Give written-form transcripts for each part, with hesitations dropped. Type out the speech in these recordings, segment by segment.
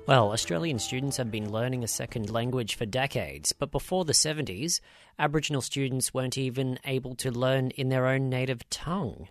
Well, Australian students have been learning a second language for decades, but before the 70s, Aboriginal students weren't even able to learn in their own native tongue.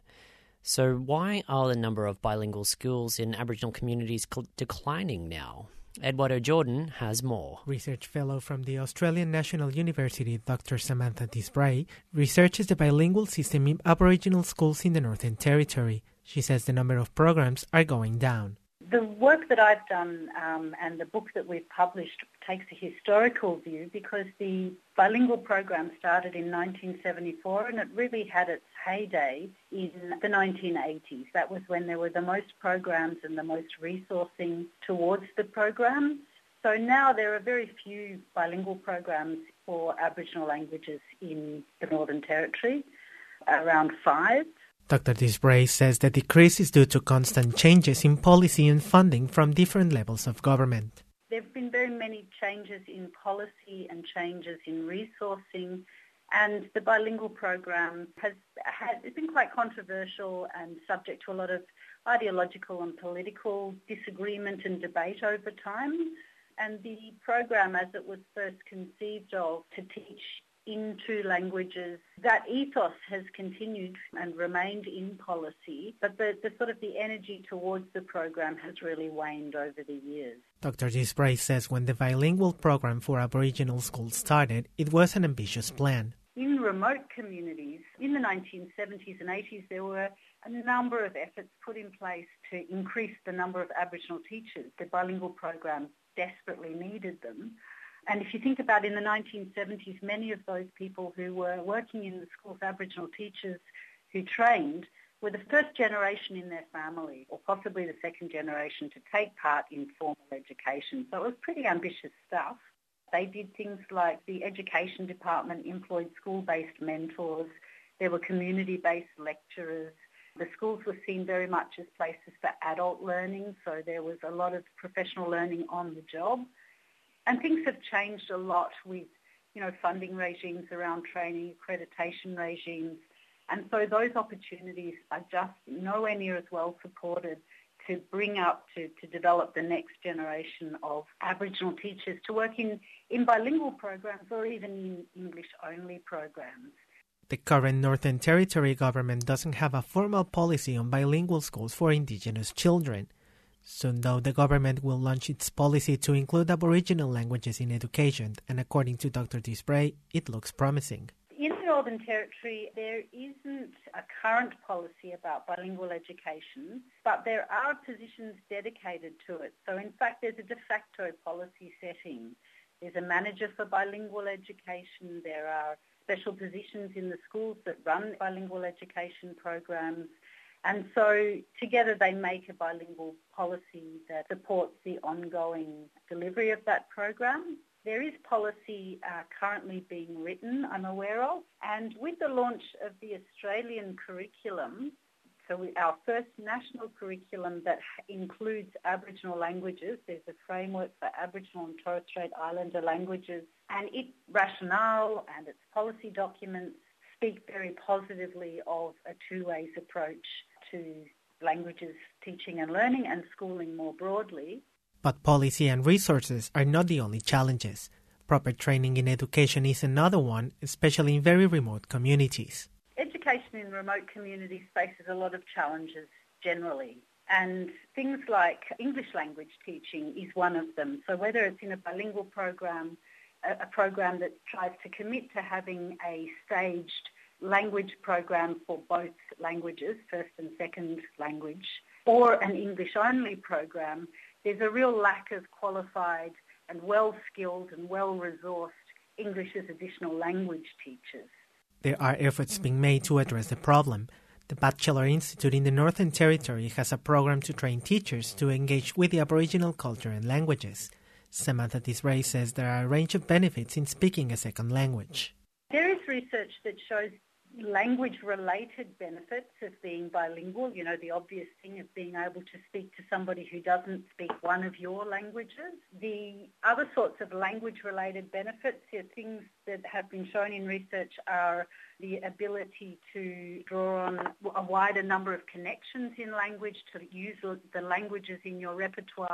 So why are the number of bilingual schools in Aboriginal communities declining now? Eduardo Jordan has more. Research fellow from the Australian National University, Dr. Samantha Disbray, researches the bilingual system in Aboriginal schools in the Northern Territory. She says the number of programs are going down. The work that I've done and the book that we've published takes a historical view because the bilingual program started in 1974 and it really had its heyday in the 1980s. That was when there were the most programs and the most resourcing towards the program. So now there are very few bilingual programs for Aboriginal languages in the Northern Territory, around 5. Dr. Disbray says the decrease is due to constant changes in policy and funding from different levels of government. There have been very many changes in policy and changes in resourcing, and the bilingual program has been quite controversial and subject to a lot of ideological and political disagreement and debate over time. And the program, as it was first conceived of to teach in 2 languages, that ethos has continued and remained in policy, but the energy towards the program has really waned over the years. Dr. Disbray says when the bilingual program for Aboriginal schools started, it was an ambitious plan. In remote communities, in the 1970s and 80s, there were a number of efforts put in place to increase the number of Aboriginal teachers. The bilingual program desperately needed them. And if you think about in the 1970s, many of those people who were working in the schools, Aboriginal teachers who trained, were the first generation in their family, or possibly the second generation, to take part in formal education. So it was pretty ambitious stuff. They did things like the education department employed school-based mentors. There were community-based lecturers. The schools were seen very much as places for adult learning, so there was a lot of professional learning on the job. And things have changed a lot with, funding regimes around training, accreditation regimes. And so those opportunities are just nowhere near as well supported to bring up, to develop the next generation of Aboriginal teachers to work in bilingual programs or even in English-only programs. The current Northern Territory government doesn't have a formal policy on bilingual schools for Indigenous children. Soon, though, the government will launch its policy to include Aboriginal languages in education, and according to Dr. Disbray, it looks promising. In the Northern Territory, there isn't a current policy about bilingual education, but there are positions dedicated to it. So, in fact, there's a de facto policy setting. There's a manager for bilingual education. There are special positions in the schools that run bilingual education programs. And so together they make a bilingual policy that supports the ongoing delivery of that program. There is policy currently being written, I'm aware of, and with the launch of the Australian curriculum, so our first national curriculum that includes Aboriginal languages, there's a framework for Aboriginal and Torres Strait Islander languages, and its rationale and its policy documents speak very positively of a two-ways approach to languages teaching and learning and schooling more broadly. But policy and resources are not the only challenges. Proper training in education is another one, especially in very remote communities. Education in remote communities faces a lot of challenges generally, and things like English language teaching is one of them. So whether it's in a bilingual program, a program that tries to commit to having a staged language program for both languages, first and second language, or an English-only program, there's a real lack of qualified and well-skilled and well-resourced English as additional language teachers. There are efforts being made to address the problem. The Batchelor Institute in the Northern Territory has a program to train teachers to engage with the Aboriginal culture and languages. Samantha Disbray says there are a range of benefits in speaking a second language. There is research that shows language-related benefits of being bilingual, the obvious thing of being able to speak to somebody who doesn't speak one of your languages. The other sorts of language-related benefits, things that have been shown in research, are the ability to draw on a wider number of connections in language, to use the languages in your repertoire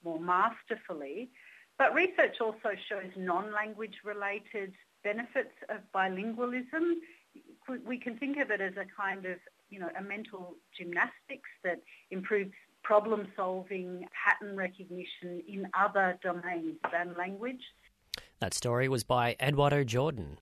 more masterfully. But research also shows non-language related benefits of bilingualism. We can think of it as a kind of, a mental gymnastics that improves problem solving, pattern recognition in other domains than language. That story was by Eduardo Jordan.